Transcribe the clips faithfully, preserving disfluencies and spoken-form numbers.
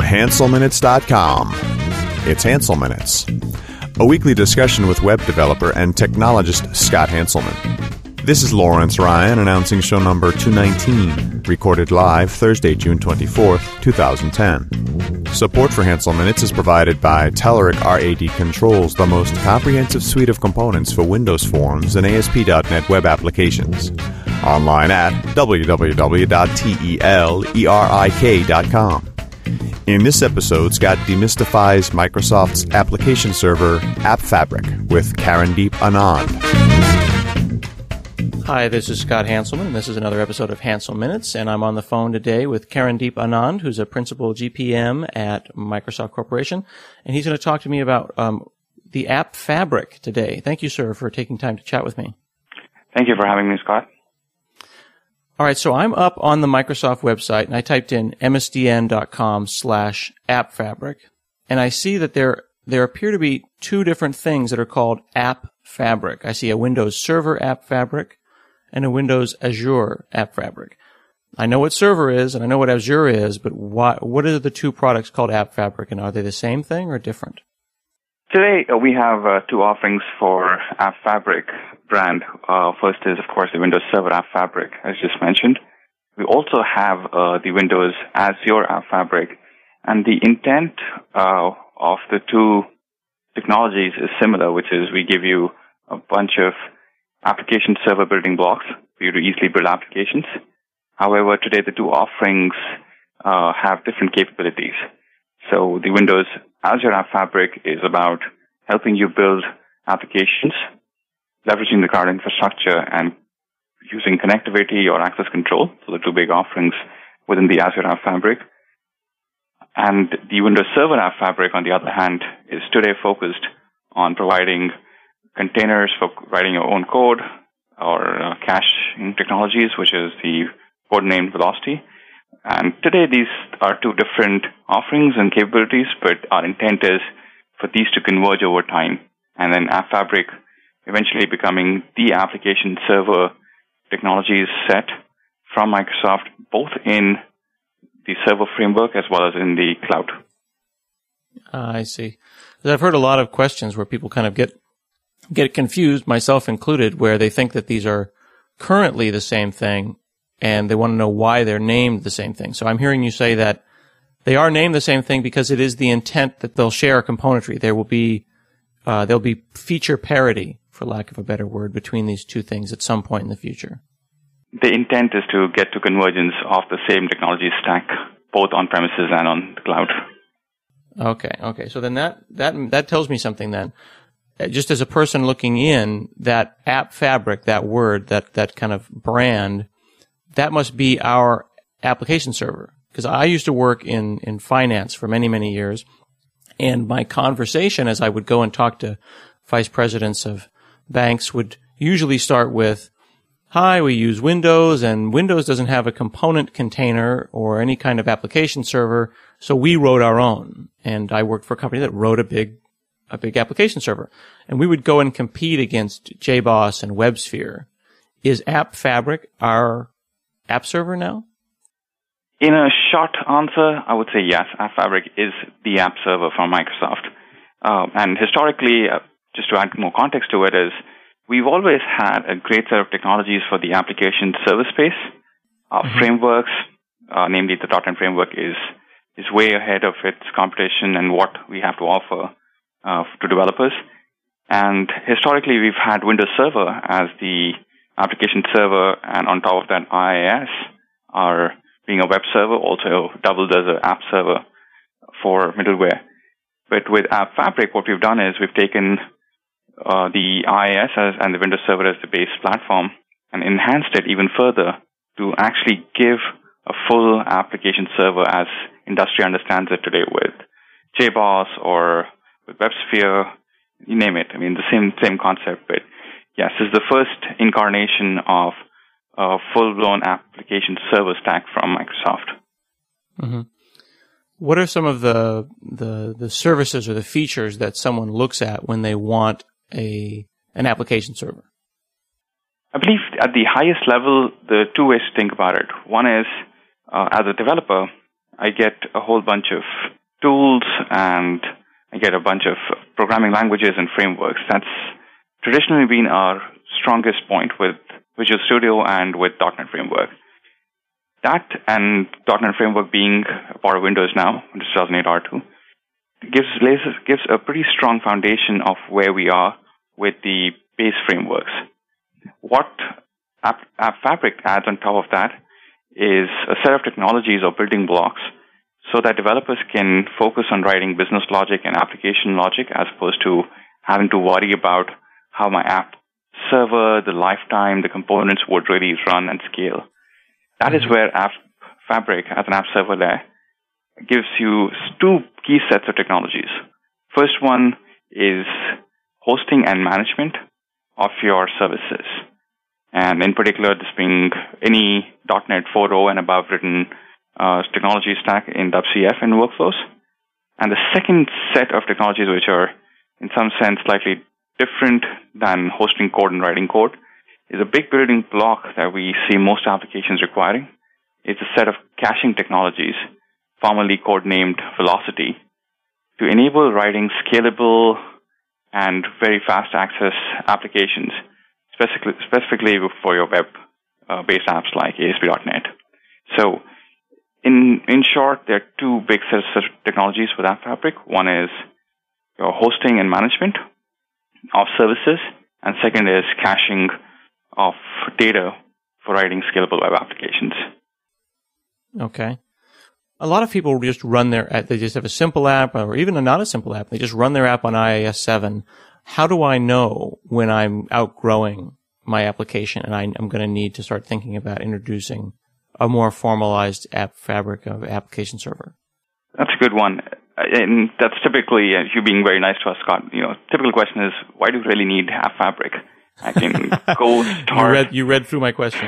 Hansel Minutes dot com. It's Hansel Minutes, a weekly discussion with web developer and technologist Scott Hanselman. This is Lawrence Ryan announcing show number two nineteen, recorded live Thursday, June twenty-fourth, twenty ten. Support for Hansel Minutes is provided by Telerik R A D Controls, the most comprehensive suite of components for Windows Forms and A S P dot net web applications. Online at w w w dot telerik dot com. In this episode, Scott demystifies Microsoft's application server, AppFabric, with Karandeep Anand. Hi, this is Scott Hanselman. This is another episode of Hansel Minutes, and I'm on the phone today with Karandeep Anand, who's a principal G P M at Microsoft Corporation, and he's going to talk to me about um, the AppFabric today. Thank you, sir, for taking time to chat with me. Thank you for having me, Scott. All right, so I'm up on the Microsoft website, and I typed in m s d n dot com slash AppFabric, and I see that there there appear to be two different things that are called AppFabric. I see a Windows Server AppFabric and a Windows Azure AppFabric. I know what Server is, and I know what Azure is, but why, what are the two products called AppFabric, and are they the same thing or different? Today, uh, we have uh, two offerings for AppFabric brand. Uh, first is, of course, the Windows Server AppFabric, as just mentioned. We also have uh, the Windows Azure AppFabric, and the intent uh, of the two technologies is similar, which is we give you a bunch of application server building blocks for you to easily build applications. However, today the two offerings uh, have different capabilities. So the Windows Azure AppFabric is about helping you build applications, leveraging the cloud infrastructure and using connectivity or access control. So the two big offerings within the Azure AppFabric. And the Windows Server AppFabric, on the other hand, is today focused on providing containers for writing your own code or uh, caching technologies, which is the code named Velocity. And today these are two different offerings and capabilities, but our intent is for these to converge over time. And then AppFabric eventually becoming the application server technologies set from Microsoft, both in the server framework as well as in the cloud. Uh, I see. I've heard a lot of questions where people kind of get get confused, myself included, where they think that these are currently the same thing, and they want to know why they're named the same thing. So I'm hearing you say that they are named the same thing because it is the intent that they'll share componentry. There will be uh, there'll be feature parity, for lack of a better word, between these two things at some point in the future. The intent is to get to convergence of the same technology stack, both on premises and on the cloud. Okay, okay. So then that that that tells me something then. Just as a person looking in, that AppFabric, that word, that that kind of brand, that must be our application server. Because I used to work in, in finance for many, many years, and my conversation as I would go and talk to vice presidents of banks would usually start with, hi, we use Windows, and Windows doesn't have a component container or any kind of application server, so we wrote our own. And I worked for a company that wrote a big a big application server. And we would go and compete against J BOSS and WebSphere. Is AppFabric our app server now? In a short answer, I would say yes, AppFabric is the app server from Microsoft. Uh, and historically, uh, just to add more context to it, is we've always had a great set of technologies for the application server space. Our mm-hmm. frameworks, uh, namely the .NET framework, is is way ahead of its competition and what we have to offer uh, to developers. And historically, we've had Windows Server as the application server, and on top of that, I I S, our being a web server, also doubled as an app server for middleware. But with AppFabric, what we've done is we've taken uh, the I I S as, and the Windows Server as the base platform and enhanced it even further to actually give a full application server as industry understands it today with J BOSS or with WebSphere, you name it. I mean, the same same concept. But yes, this is the first incarnation of a full-blown application server stack from Microsoft. Mm-hmm. What are some of the, the the services or the features that someone looks at when they want a an application server? I believe at the highest level, the two ways to think about it. One is, uh, as a developer, I get a whole bunch of tools and I get a bunch of programming languages and frameworks. That's traditionally been our strongest point with Visual Studio and with dot net Framework. That and dot net Framework being a part of Windows now, Windows two thousand eight R two, gives gives a pretty strong foundation of where we are with the base frameworks. What App, App Fabric adds on top of that is a set of technologies or building blocks so that developers can focus on writing business logic and application logic as opposed to having to worry about how my app server, the lifetime, the components would really run and scale. That is where App Fabric as an app server layer gives you two key sets of technologies. First one is hosting and management of your services. And in particular, this being any dot net four point oh and above written uh, technology stack in W C F and workflows. And the second set of technologies, which are in some sense slightly different than hosting code and writing code, is a big building block that we see most applications requiring. It's a set of caching technologies, formerly codenamed Velocity, to enable writing scalable and very fast access applications, specifically, specifically for your web-based uh, apps like A S P dot net. So, in in short, there are two big sets of technologies with App Fabric. One is your hosting and management of services, and second is caching of data for writing scalable web applications. Okay. A lot of people just run their app. They just have a simple app or even a not a simple app. They just run their app on I I S seven. How do I know when I'm outgrowing my application and I, I'm going to need to start thinking about introducing a more formalized app fabric of application server? That's a good one. And that's typically, uh, you being very nice to us, Scott, you know, typical question is, why do you really need App Fabric? I can go start. You read, you read through my question.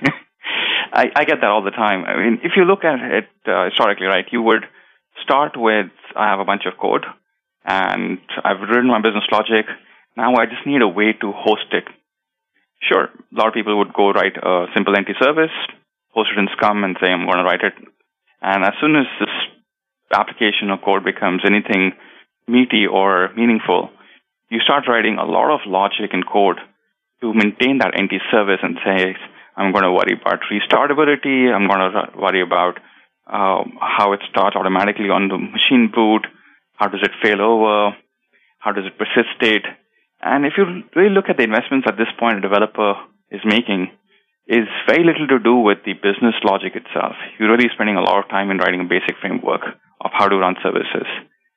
I, I get that all the time. I mean, if you look at it uh, historically, right, you would start with, I have a bunch of code, and I've written my business logic. Now I just need a way to host it. Sure, a lot of people would go write a simple N T service, host it in Scum, and say, I'm going to write it. And as soon as this application or code becomes anything meaty or meaningful, you start writing a lot of logic and code to maintain that N T service and say, I'm going to worry about restartability. I'm going to worry about uh, how it starts automatically on the machine boot. How does it fail over? How does it persist state? And if you really look at the investments at this point a developer is making, is very little to do with the business logic itself. You're really spending a lot of time in writing a basic framework of how to run services.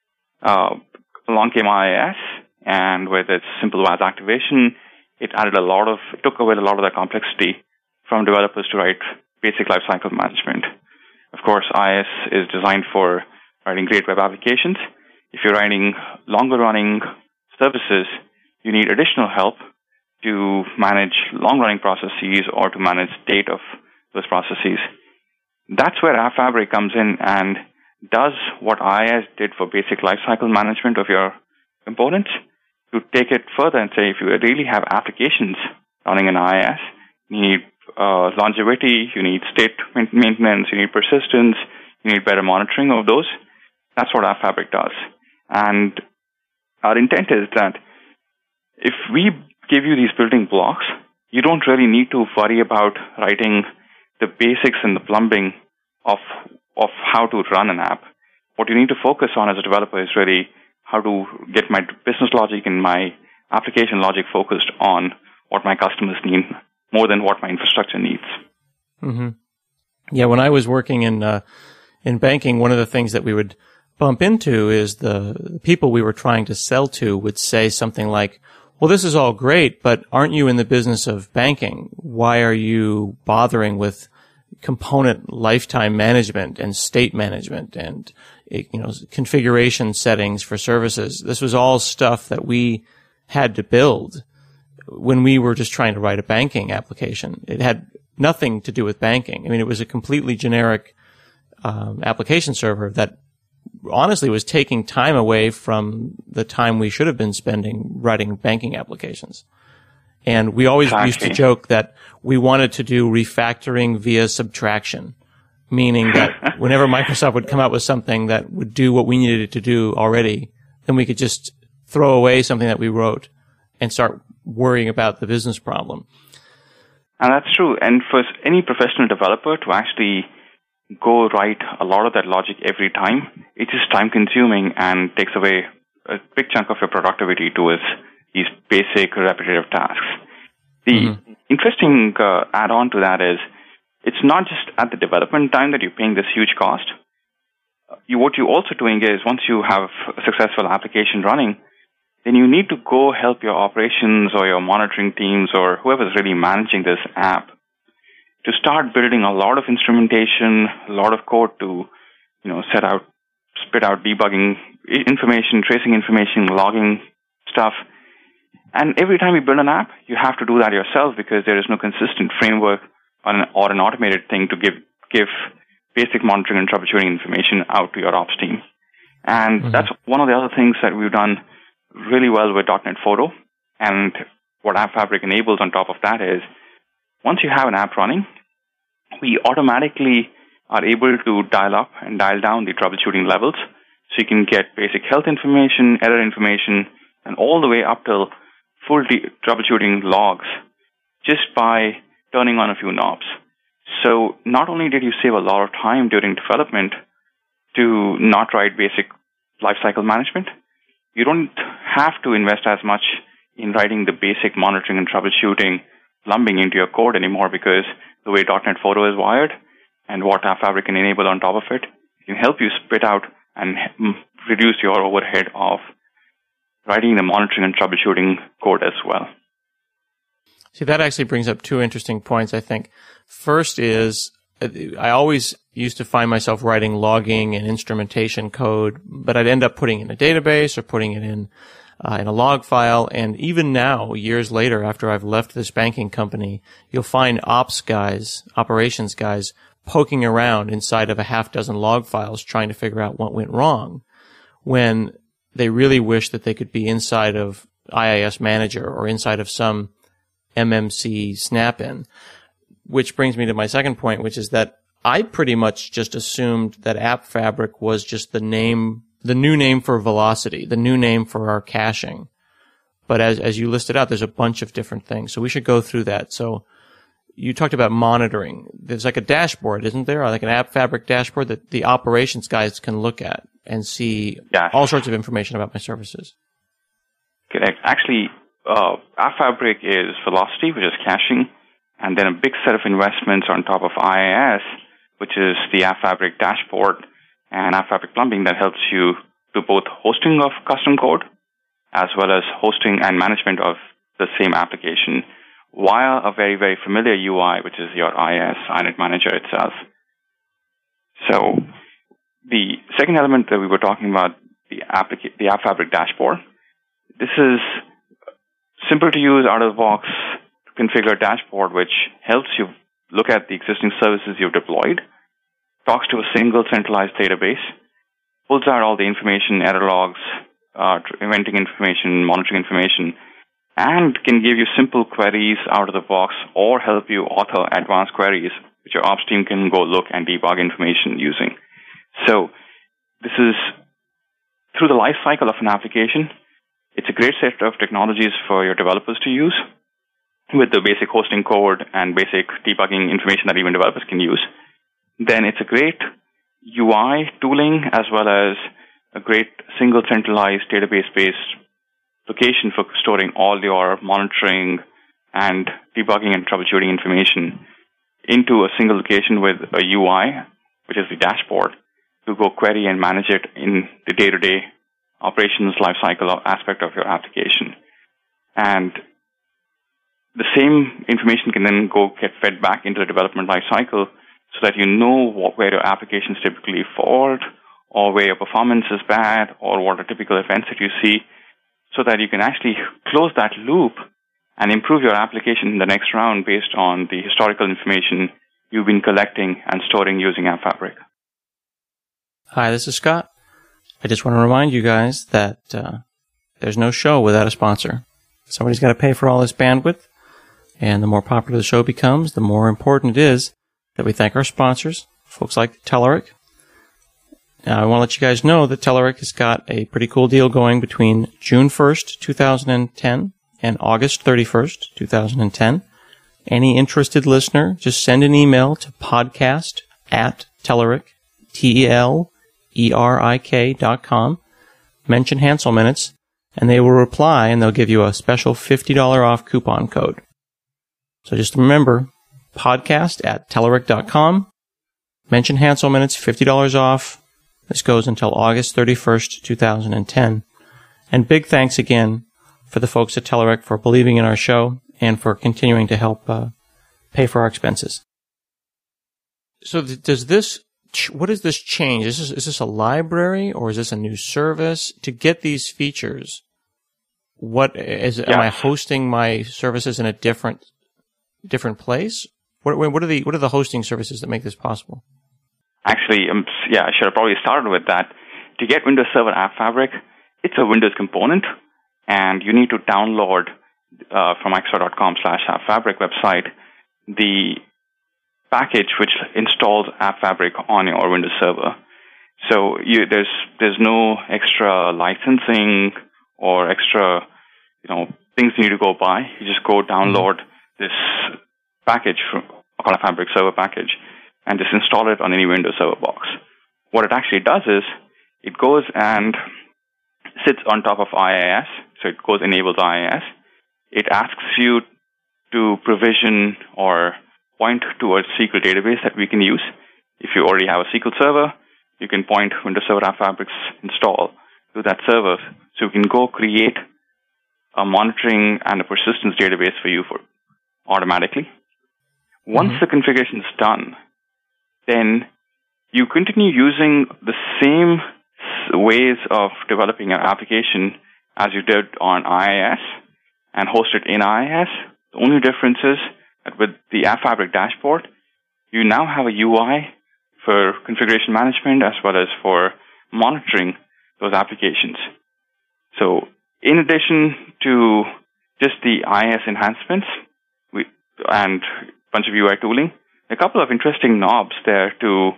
Uh, along came I I S, and with its simple W A S activation, it added a lot of, it took away a lot of the complexity from developers to write basic lifecycle management. Of course, I I S is designed for writing great web applications. If you're writing longer-running services, you need additional help to manage long-running processes or to manage state of those processes. That's where App Fabric comes in and does what I I S did for basic lifecycle management of your components, to take it further and say, if you really have applications running in I I S, you need uh, longevity, you need state maintenance, you need persistence, you need better monitoring of those. That's what App Fabric does. And our intent is that if we give you these building blocks, you don't really need to worry about writing the basics and the plumbing of of how to run an app. What you need to focus on as a developer is really how to get my business logic and my application logic focused on what my customers need more than what my infrastructure needs. Mm-hmm. Yeah, when I was working in uh, in banking, one of the things that we would bump into is the people we were trying to sell to would say something like, well, this is all great, but aren't you in the business of banking? Why are you bothering with component lifetime management and state management and, you know, configuration settings for services? This was all stuff that we had to build when we were just trying to write a banking application. It had nothing to do with banking. I mean, it was a completely generic um, application server that honestly was taking time away from the time we should have been spending writing banking applications. And we always exactly. used to joke that we wanted to do refactoring via subtraction. meaning that whenever Microsoft would come out with something that would do what we needed it to do already, then we could just throw away something that we wrote and start worrying about the business problem. And that's true. And for any professional developer to actually go write a lot of that logic every time, it's just time consuming and takes away a big chunk of your productivity towards these basic repetitive tasks. The mm-hmm. interesting uh, add-on to that is it's not just at the development time that you're paying this huge cost. You, what you're also doing is once you have a successful application running, then you need to go help your operations or your monitoring teams or whoever's really managing this app to start building a lot of instrumentation, a lot of code to, you know, set out, spit out debugging information, tracing information, logging stuff. And every time you build an app, you have to do that yourself because there is no consistent framework or an, or an automated thing to give give basic monitoring and troubleshooting information out to your ops team. And mm-hmm. that's one of the other things that we've done really well with .dot net Photo. And what App Fabric enables on top of that is once you have an app running, we automatically are able to dial up and dial down the troubleshooting levels. So you can get basic health information, error information, and all the way up till full de- troubleshooting logs just by turning on a few knobs. So not only did you save a lot of time during development to not write basic lifecycle management, you don't have to invest as much in writing the basic monitoring and troubleshooting plumbing into your code anymore because the way .dot net Photo is wired and what App Fabric can enable on top of it can help you spit out and reduce your overhead of writing the monitoring and troubleshooting code as well. See, that actually brings up two interesting points, I think. First is, I always used to find myself writing logging and instrumentation code, but I'd end up putting it in a database or putting it in uh, in a log file. And even now, years later, after I've left this banking company, you'll find ops guys, operations guys, poking around inside of a half dozen log files trying to figure out what went wrong when they really wish that they could be inside of I I S Manager or inside of some M M C snap-in. Which brings me to my second point, which is that I pretty much just assumed that App Fabric was just the name, the new name for Velocity, the new name for our caching. But as as you listed out, there's a bunch of different things. So we should go through that. So you talked about monitoring. There's like a dashboard, isn't there? Or like an App Fabric dashboard that the operations guys can look at and see yeah. all sorts of information about my services. Correct. Actually, uh, App Fabric is Velocity, which is caching. And then a big set of investments on top of I I S, which is the App Fabric dashboard and App Fabric plumbing that helps you do both hosting of custom code as well as hosting and management of the same application via a very, very familiar U I, which is your I I S, I N E T Manager itself. So the second element that we were talking about, the, applica- the App Fabric dashboard, this is simple to use, out of the box, configure dashboard, which helps you look at the existing services you've deployed, talks to a single centralized database, pulls out all the information, error logs, uh, eventing information, monitoring information, and can give you simple queries out of the box or help you author advanced queries, which your ops team can go look and debug information using. So this is through the life cycle of an application. It's a great set of technologies for your developers to use, with the basic hosting code and basic debugging information that even developers can use. Then it's a great U I tooling as well as a great single centralized database-based location for storing all your monitoring and debugging and troubleshooting information into a single location with a U I, which is the dashboard, to go query and manage it in the day-to-day operations lifecycle aspect of your application. And the same information can then go get fed back into the development lifecycle so that you know what, where your applications typically fault or where your performance is bad or what are typical events that you see so that you can actually close that loop and improve your application in the next round based on the historical information you've been collecting and storing using App Fabric. Hi, this is Scott. I just want to remind you guys that uh, there's no show without a sponsor. Somebody's got to pay for all this bandwidth. And the more popular the show becomes, the more important it is that we thank our sponsors, folks like Telerik. Now, I want to let you guys know that Telerik has got a pretty cool deal going between June first, twenty ten and August thirty-first, twenty ten. Any interested listener, just send an email to podcast at Telerik, T E L E R I K dot com. Mention Hansel Minutes, and they will reply, and they'll give you a special fifty dollars off coupon code. So just remember, podcast at Telerik dot com. Mention Hansel Minutes, fifty dollars off. This goes until August thirty-first, twenty ten. And big thanks again for the folks at Telerik for believing in our show and for continuing to help uh, pay for our expenses. So th- does this, ch- what does this change? Is this, is this a library or is this a new service? To get these features, what is, yeah. am I hosting my services in a different different place? What, what are the what are the hosting services that make this possible? Actually, um, yeah, I should have probably started with that. To get Windows Server App Fabric, it's a Windows component, and you need to download uh, from Microsoft dot com slash App Fabric website the package which installs App Fabric on your Windows Server. So you, there's there's no extra licensing or extra you know things you need to go buy. You just go download this package from called a Fabric Server package and just install it on any Windows Server box. What it actually does is it goes and sits on top of I I S, so it goes enables I I S. It asks you to provision or point towards S Q L database that we can use. If you already have a S Q L server, you can point Windows Server App Fabric's install to that server, so we can go create a monitoring and a persistence database for you for automatically. Once mm-hmm. the configuration is done, then you continue using the same ways of developing an application as you did on I I S and host it in I I S. The only difference is that with the App Fabric dashboard, you now have a U I for configuration management as well as for monitoring those applications. So in addition to just the I I S enhancements we, and a bunch of U I tooling, a couple of interesting knobs there to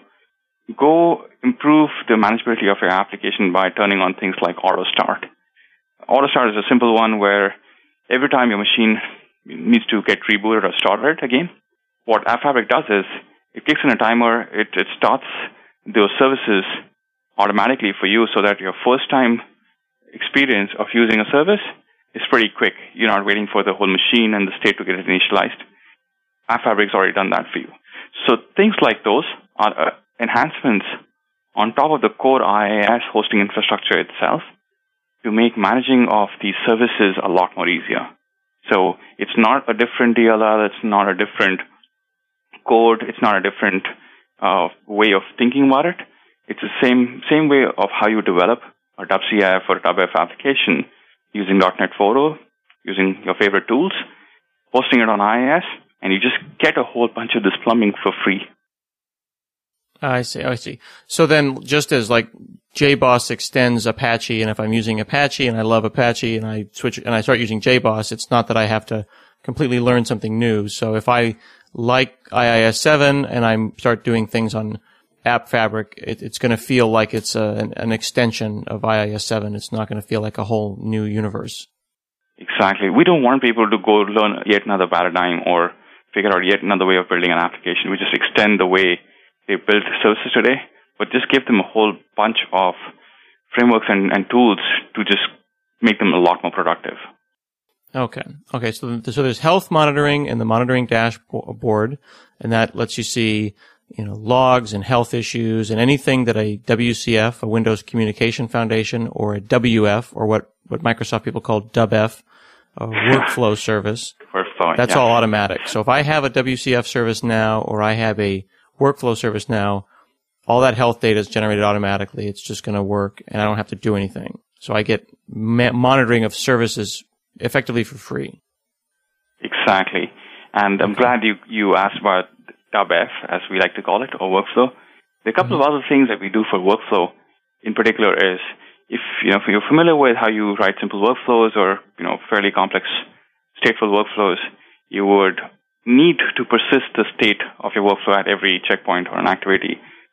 go improve the manageability of your application by turning on things like Auto Start. Auto Start is a simple one where every time your machine needs to get rebooted or started again, what App Fabric does is it kicks in a timer, it, it starts those services automatically for you so that your first time experience of using a service is pretty quick. You're not waiting for the whole machine and the state to get it initialized. App Fabric's already done that for you. So things like those are uh, enhancements on top of the core I I S hosting infrastructure itself to make managing of these services a lot more easier. So it's not a different D L L, it's not a different code, it's not a different uh, way of thinking about it. It's the same same way of how you develop a W C F or a W F application using .NET Photo, using your favorite tools, hosting it on I I S, and you just get a whole bunch of this plumbing for free. I see, I see. So then just as like J B O S extends Apache, and if I'm using Apache and I love Apache and I switch and I start using J B O S, it's not that I have to completely learn something new. So if I like I I S seven and I start doing things on App Fabric, it, it's going to feel like it's a, an, an extension of I I S seven. It's not going to feel like a whole new universe. Exactly. We don't want people to go learn yet another paradigm or figure out yet another way of building an application. We just extend the way they build services today, but just give them a whole bunch of frameworks and, and tools to just make them a lot more productive. Okay. Okay. So, so there's health monitoring in the monitoring dashboard, and that lets you see, you know, logs and health issues and anything that a W C F, a Windows Communication Foundation, or a W F, or what, what Microsoft people call W F, a workflow service. Workflow, that's yeah. all automatic. So if I have a W C F service now, or I have a workflow service now, all that health data is generated automatically. It's just going to work, and I don't have to do anything. So I get ma- monitoring of services effectively for free. Exactly. And I'm glad you, you asked about W F, as we like to call it, or workflow. There are a couple mm-hmm. of other things that we do for workflow in particular is, if, you know, if you're familiar with how you write simple workflows or, you know, fairly complex stateful workflows, you would need to persist the state of your workflow at every checkpoint or an activity.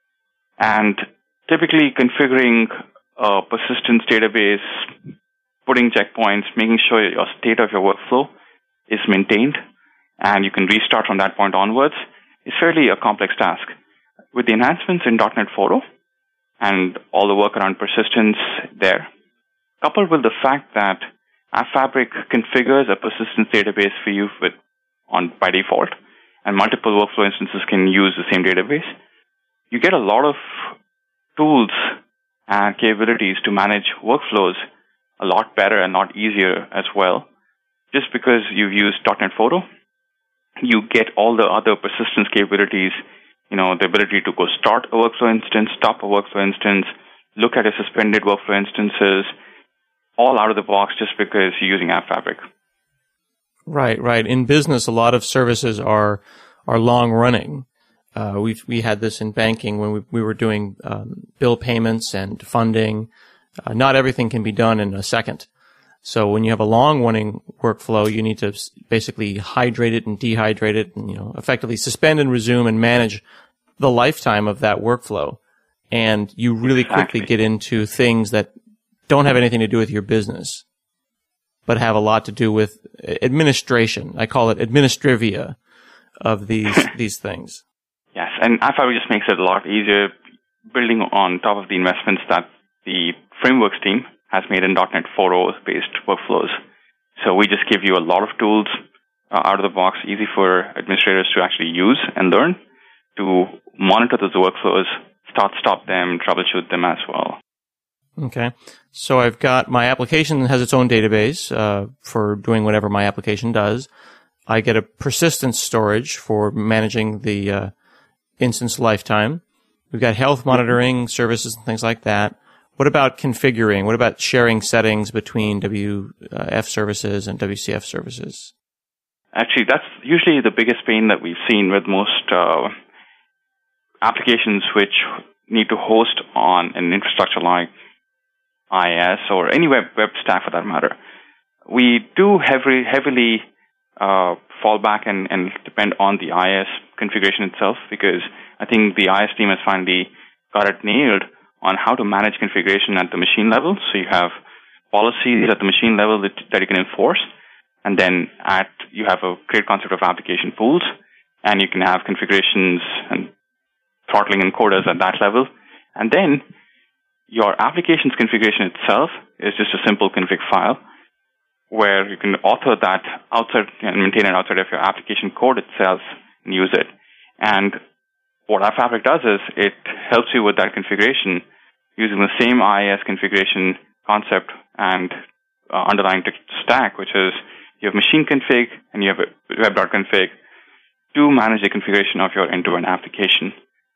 And typically configuring a persistence database, putting checkpoints, making sure your state of your workflow is maintained and you can restart from that point onwards is fairly a complex task. With the enhancements in dot NET Photo and all the work around persistence there, coupled with the fact that App Fabric configures a persistence database for you with on by default, and multiple workflow instances can use the same database, you get a lot of tools and capabilities to manage workflows a lot better and a lot easier as well. Just because you've used dot NET Photo, you get all the other persistence capabilities, you know, the ability to go start a workflow instance, stop a workflow instance, look at a suspended workflow instances, all out of the box just because you're using App Fabric. Right, right. In business, a lot of services are are long running. Uh, we we had this in banking when we we were doing um, bill payments and funding. Uh, not everything can be done in a second. So when you have a long running workflow, you need to basically hydrate it and dehydrate it, and you know effectively suspend and resume and manage the lifetime of that workflow. And you really Exactly. quickly get into things that don't have anything to do with your business, but have a lot to do with administration. I call it administrivia of these these things. Yes, and App Fabric just makes it a lot easier, building on top of the investments that the frameworks team has made in dot NET Photo-based workflows. So we just give you a lot of tools uh, out of the box, easy for administrators to actually use and learn, to monitor those workflows, start, stop them, troubleshoot them as well. Okay. So I've got my application has its own database uh, for doing whatever my application does. I get a persistence storage for managing the uh, instance lifetime. We've got health monitoring services and things like that. What about configuring? What about sharing settings between W F services and W C F services? Actually, that's usually the biggest pain that we've seen with most uh, applications which need to host on an infrastructure like I I S or any web web stack for that matter. We do heavily heavily uh, fall back and, and depend on the I I S configuration itself, because I think the I I S team has finally got it nailed on how to manage configuration at the machine level. So you have policies at the machine level that, that you can enforce, and then at you have a great concept of application pools, and you can have configurations and throttling encoders at that level, and then your application's configuration itself is just a simple config file where you can author that outside and maintain it outside of your application code itself and use it. And what App Fabric does is it helps you with that configuration using the same I I S configuration concept and uh, underlying t- stack, which is you have machine config and you have web.config to manage the configuration of your end-to-end application.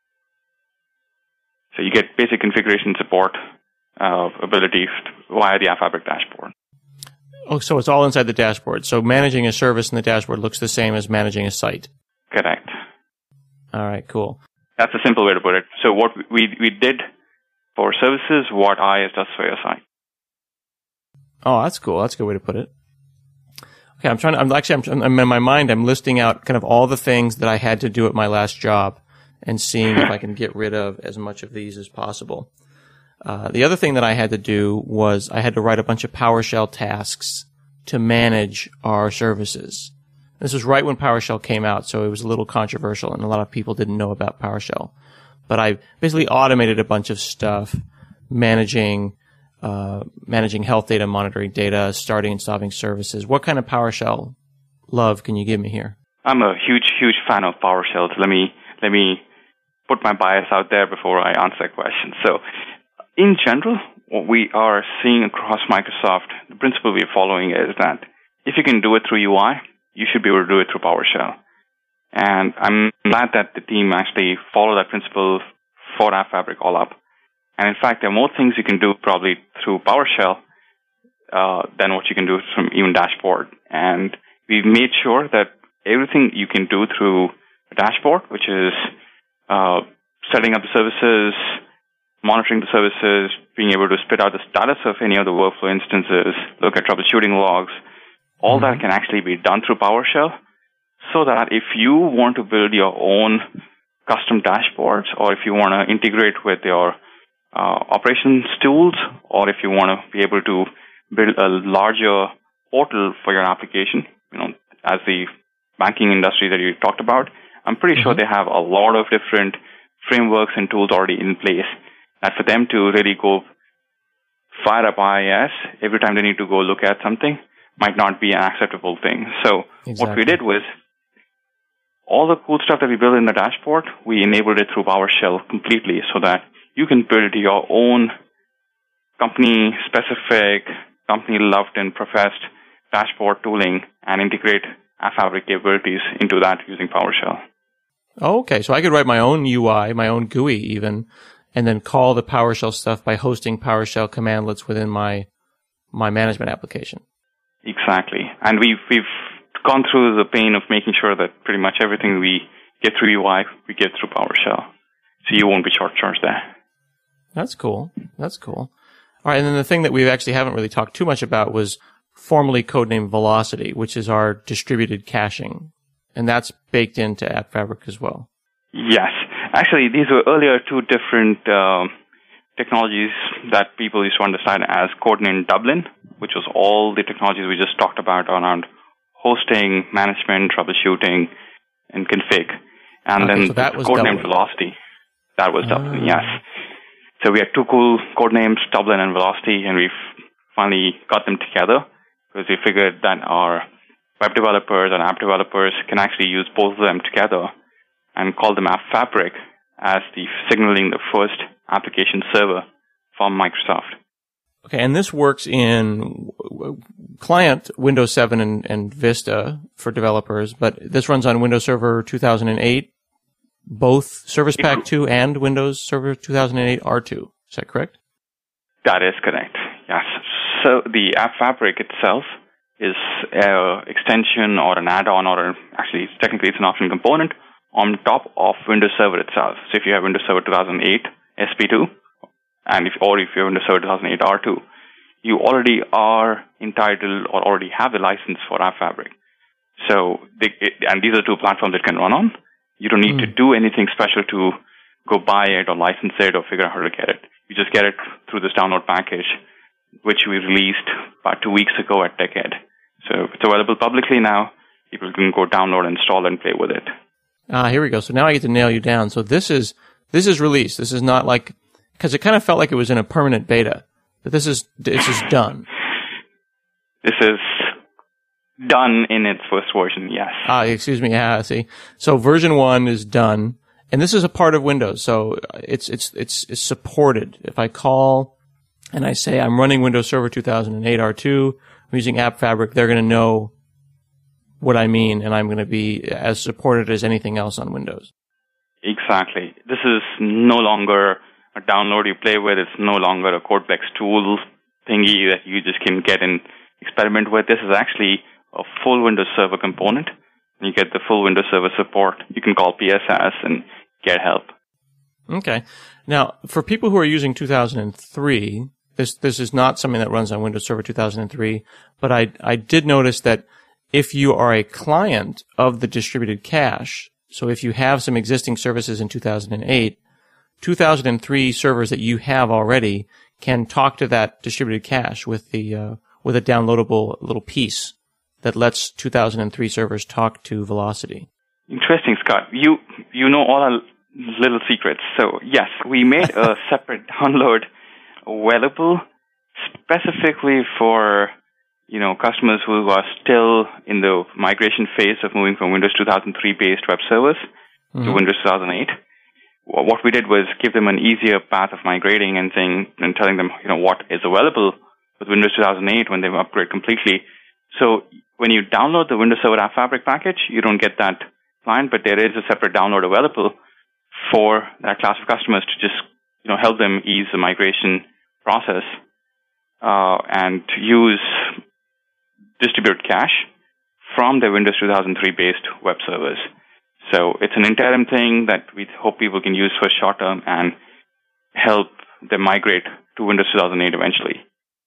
So you get basic configuration support uh, ability via the App Fabric dashboard. Oh, so it's all inside the dashboard. So managing a service in the dashboard looks the same as managing a site. Correct. All right, cool. That's a simple way to put it. So what we we did for services, what I I S does for your site. Oh, that's cool. That's a good way to put it. Okay, I'm trying to, I'm actually, I'm, I'm in my mind, I'm listing out kind of all the things that I had to do at my last job and seeing if I can get rid of as much of these as possible. Uh, the other thing that I had to do was I had to write a bunch of PowerShell tasks to manage our services. This was right when PowerShell came out, so it was a little controversial, and a lot of people didn't know about PowerShell. But I basically automated a bunch of stuff, managing uh, managing health data, monitoring data, starting and stopping services. What kind of PowerShell love can you give me here? I'm a huge, huge fan of PowerShell. So let me let me put my bias out there before I answer that question. So, in general, what we are seeing across Microsoft, the principle we're following is that if you can do it through U I, you should be able to do it through PowerShell. And I'm glad that the team actually followed that principle for App Fabric all up. And in fact, there are more things you can do probably through PowerShell uh, than what you can do from even dashboard. And we've made sure that everything you can do through a dashboard, which is uh, setting up the services, monitoring the services, being able to spit out the status of any of the workflow instances, look at troubleshooting logs, all mm-hmm. that can actually be done through PowerShell so that if you want to build your own custom dashboards, or if you want to integrate with your uh, operations tools, or if you want to be able to build a larger portal for your application, you know, as the banking industry that you talked about, I'm pretty mm-hmm. sure they have a lot of different frameworks and tools already in place. And for them to really go fire up I I S every time they need to go look at something might not be an acceptable thing. So exactly. What we did was, all the cool stuff that we built in the dashboard, we enabled it through PowerShell completely so that you can build your own company-specific, company-loved and professed dashboard tooling and integrate App Fabric capabilities into that using PowerShell. Oh, okay, so I could write my own U I, my own G U I even, and then call the PowerShell stuff by hosting PowerShell commandlets within my my management application. Exactly. And we've, we've gone through the pain of making sure that pretty much everything we get through U I, we get through PowerShell. So you won't be short-charged there. That's cool. That's cool. All right, and then the thing that we actually haven't really talked too much about was formerly codenamed Velocity, which is our distributed caching. And that's baked into App Fabric as well. Yes. Actually, these were earlier two different uh, technologies that people used to understand as codenamed Dublin, which was all the technologies we just talked about around hosting, management, troubleshooting, and config. And okay, then so that was codenamed Velocity. That was Dublin, oh. yes. So we had two cool code names, Dublin and Velocity, and we've finally got them together because we figured that our web developers and app developers can actually use both of them together and call them App Fabric as the signaling the first application server from Microsoft. Okay, and this works in client Windows seven and, and Vista for developers, but this runs on Windows Server two thousand eight, both Service Pack two and Windows Server two thousand eight R two. Is that correct? That is correct, yes. So the App Fabric itself is an extension or an add-on, or actually technically it's an optional component on top of Windows Server itself. So if you have Windows Server two thousand eight S P two, and if or if you have Windows Server two thousand eight R two, you already are entitled or already have the license for App Fabric. So, they, it, and these are two platforms that can run on. You don't need mm. to do anything special to go buy it or license it or figure out how to get it. You just get it through this download package, which we released about two weeks ago at TechEd. So it's available publicly now. People can go download, install, and play with it. Ah, here we go. So now I get to nail you down. So this is this is released. This is not like, because it kind of felt like it was in a permanent beta. But this is this is done. This is done in its first version, yes. Ah, excuse me. Yeah, see. So version one is done, and this is a part of Windows. So it's it's it's, it's supported. If I call and I say I'm running Windows Server two thousand eight R two, I'm using App Fabric, they're going to know what I mean, and I'm going to be as supported as anything else on Windows. Exactly. This is no longer a download you play with. It's no longer a CodePlex tool thingy that you just can get and experiment with. This is actually a full Windows Server component. You get the full Windows Server support. You can call P S S and get help. Okay. Now, for people who are using two thousand three, this this is not something that runs on Windows Server two thousand three, but I I did notice that if you are a client of the distributed cache, so if you have some existing services in two thousand eight, two thousand three servers that you have already can talk to that distributed cache with the uh, with a downloadable little piece that lets two thousand three servers talk to Velocity. Interesting, Scott. You you know all our little secrets. So yes, we made a separate download available specifically for, you know, customers who are still in the migration phase of moving from Windows two thousand three based web servers mm-hmm. to Windows two thousand eight. What we did was give them an easier path of migrating and saying and telling them, you know, what is available with Windows two thousand eight when they upgrade completely. So when you download the Windows Server App Fabric package, you don't get that client, but there is a separate download available for that class of customers to just, you know, help them ease the migration process uh, and to use distributed cache from their Windows two thousand three based web servers. So it's an interim thing that we hope people can use for short term and help them migrate to Windows two thousand eight eventually.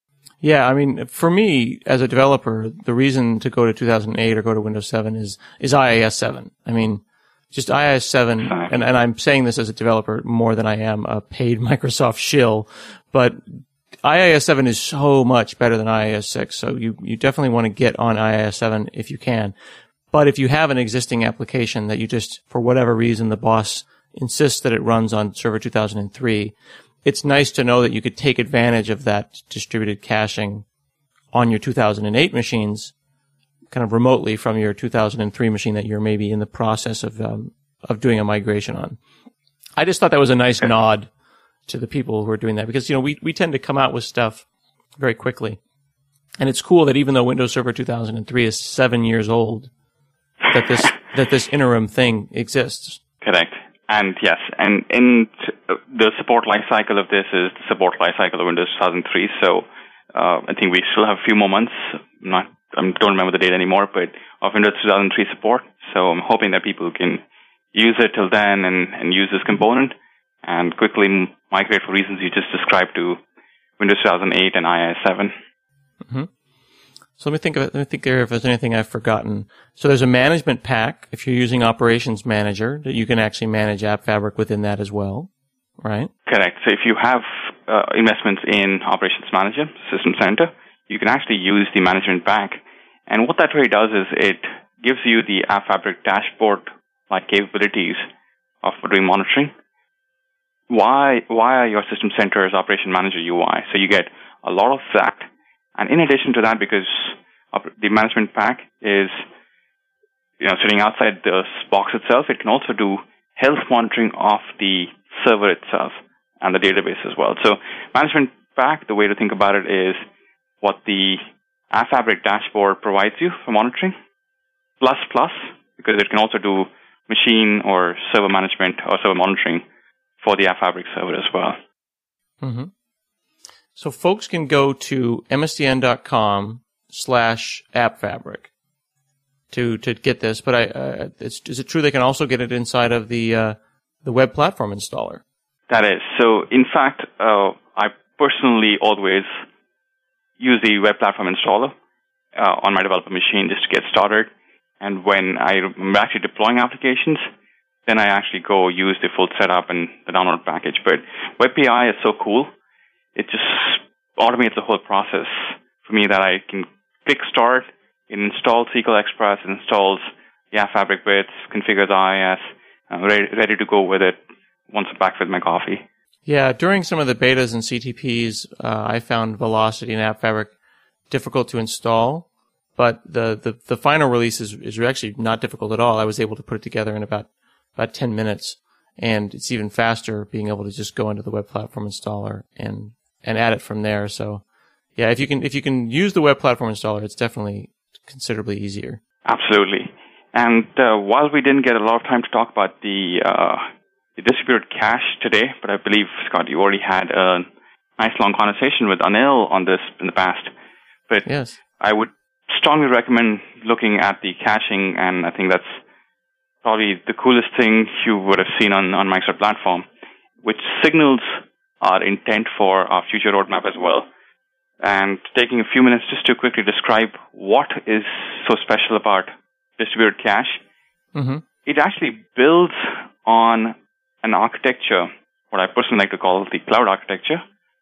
Yeah, I mean, for me as a developer, the reason to go to two thousand eight or go to Windows seven is is I I S seven. I mean, just I I S seven, and, and I'm saying this as a developer more than I am a paid Microsoft shill, but I I S seven is so much better than I I S six, so you, you definitely want to get on I I S seven if you can. But if you have an existing application that you just, for whatever reason, the boss insists that it runs on Server two thousand three, it's nice to know that you could take advantage of that distributed caching on your two thousand eight machines, kind of remotely from your two thousand three machine that you're maybe in the process of um, of doing a migration on. I just thought that was a nice nod to the people who are doing that because, you know, we, we tend to come out with stuff very quickly. And it's cool that even though Windows Server two thousand three is seven years old, that this that this interim thing exists. Correct. And yes, and in t- the support lifecycle of this is the support lifecycle of Windows two thousand three. So uh, I think we still have a few more months. I'm not, I don't remember the date anymore, but of Windows two thousand three support. So I'm hoping that people can use it till then and, and use this component and quickly migrate for reasons you just described to Windows two thousand eight and I I S seven. Mm-hmm. So let me think of it. Let me think there if there's anything I've forgotten. So there's a management pack if you're using Operations Manager that you can actually manage AppFabric within that as well, right? Correct. So if you have uh, investments in Operations Manager, System Center, you can actually use the management pack. And what that really does is it gives you the AppFabric dashboard-like capabilities of doing monitoring. Why, why are your System Center's Operation Manager U I? So you get a lot of that. And in addition to that, because the management pack is, you know, sitting outside the box itself, it can also do health monitoring of the server itself and the database as well. So management pack, the way to think about it is what the AppFabric dashboard provides you for monitoring, plus plus, because it can also do machine or server management or server monitoring for the AppFabric server as well. Mm-hmm. So folks can go to msdn.com slash appfabric to to get this, but I uh, it's, is it true they can also get it inside of the uh, the web platform installer? That is. So in fact, uh, I personally always use the web platform installer uh, on my developer machine just to get started. And when I'm actually deploying applications, then I actually go use the full setup and the download package. But WebPI is so cool. It just automates the whole process for me that I can click start, it installs S Q L Express, it installs the AppFabric bits, configures I I S, I'm ready, ready to go with it once I'm back with my coffee. Yeah, during some of the betas and C T Ps, uh, I found Velocity and AppFabric difficult to install, but the, the, the final release is, is actually not difficult at all. I was able to put it together in about, about ten minutes, and it's even faster being able to just go into the web platform installer and and add it from there. So, yeah, if you can if you can use the web platform installer, it's definitely considerably easier. Absolutely. And uh, while we didn't get a lot of time to talk about the uh, the distributed cache today, but I believe, Scott, you already had a nice long conversation with Anil on this in the past. But yes. I would strongly recommend looking at the caching, and I think that's probably the coolest thing you would have seen on, on Microsoft platform, which signals our intent for our future roadmap as well. And taking a few minutes just to quickly describe what is so special about distributed cache. Mm-hmm. It actually builds on an architecture, what I personally like to call the cloud architecture,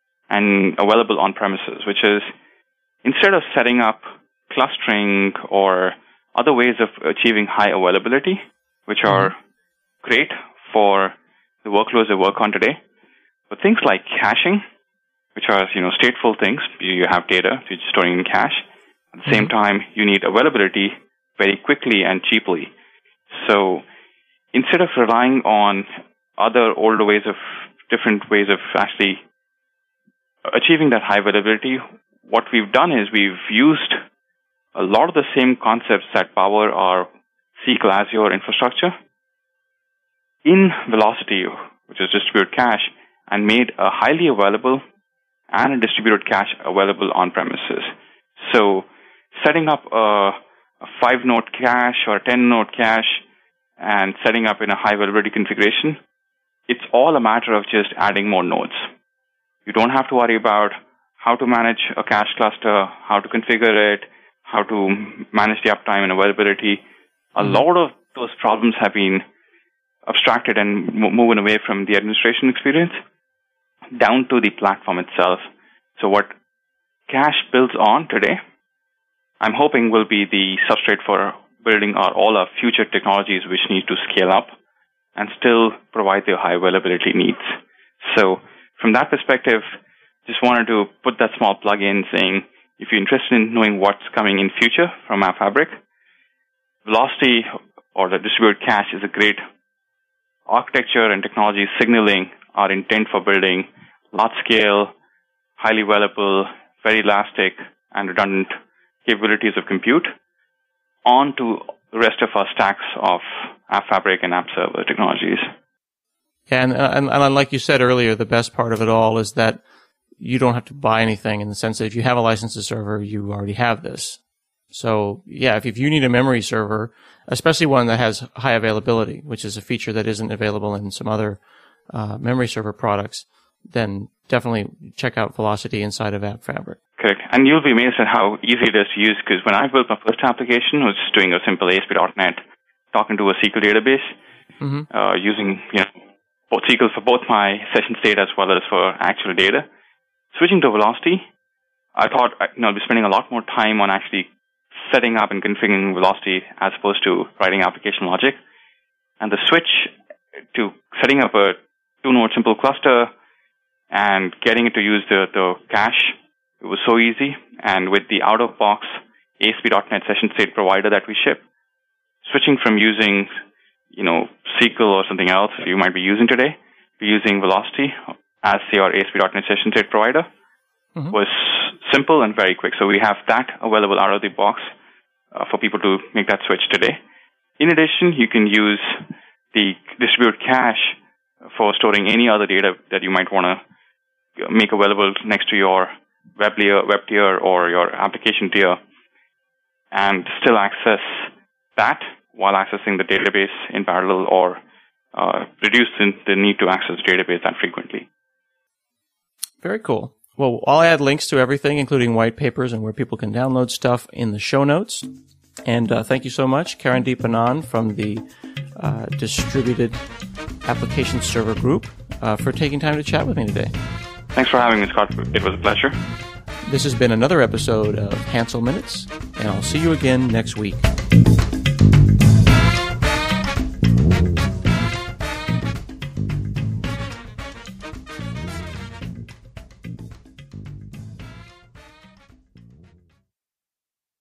and available on premises, which is instead of setting up clustering or other ways of achieving high availability, which are mm-hmm. great for the workloads I work on today, but things like caching, which are, you know, stateful things, you have data, you're storing in cache. At the mm-hmm. same time, you need availability very quickly and cheaply. So instead of relying on other older ways of, different ways of actually achieving that high availability, what we've done is we've used a lot of the same concepts that power our S Q L Azure infrastructure in Velocity, which is distributed cache, and made a highly available and a distributed cache available on premises. So setting up a, a five-node cache or a ten-node cache and setting up in a high availability configuration, it's all a matter of just adding more nodes. You don't have to worry about how to manage a cache cluster, how to configure it, how to manage the uptime and availability. A lot of those problems have been abstracted and m- moving away from the administration experience down to the platform itself. So what cache builds on today, I'm hoping will be the substrate for building our, all our future technologies which need to scale up and still provide the high availability needs. So from that perspective, just wanted to put that small plug in saying, if you're interested in knowing what's coming in future from App Fabric, Velocity or the distributed cache is a great architecture and technology signaling our intent for building large-scale, highly available, very elastic, and redundant capabilities of compute onto the rest of our stacks of App Fabric and App Server technologies. Yeah, and, and, and like you said earlier, the best part of it all is that you don't have to buy anything, in the sense that if you have a licensed server, you already have this. So, yeah, if, if you need a memory server, especially one that has high availability, which is a feature that isn't available in some other uh, memory server products, then definitely check out Velocity inside of App Fabric. Correct. And you'll be amazed at how easy it is to use, because when I built my first application, I was just doing a simple A S P dot net, talking to a S Q L database, mm-hmm. uh, using you know both S Q L for both my session state as well as for actual data. Switching to Velocity, I thought you know, I'd be spending a lot more time on actually setting up and configuring Velocity as opposed to writing application logic. And the switch to setting up a two-node simple cluster and getting it to use the, the cache, it was so easy. And with the out-of-box A S P dot net session state provider that we ship, switching from using you know, S Q L or something else you might be using today to using Velocity as your A S P dot net session state provider mm-hmm. was simple and very quick. So we have that available out of the box uh, for people to make that switch today. In addition, you can use the distributed cache for storing any other data that you might want to make available next to your web layer, web tier or your application tier, and still access that while accessing the database in parallel, or uh, reduce the need to access the database that frequently. Very cool. Well, I'll add links to everything, including white papers and where people can download stuff, in the show notes. And uh, thank you so much, Karandeep Anand from the uh, Distributed Application Server Group, uh, for taking time to chat with me today. Thanks for having me, Scott. It was a pleasure. This has been another episode of Hansel Minutes, and I'll see you again next week.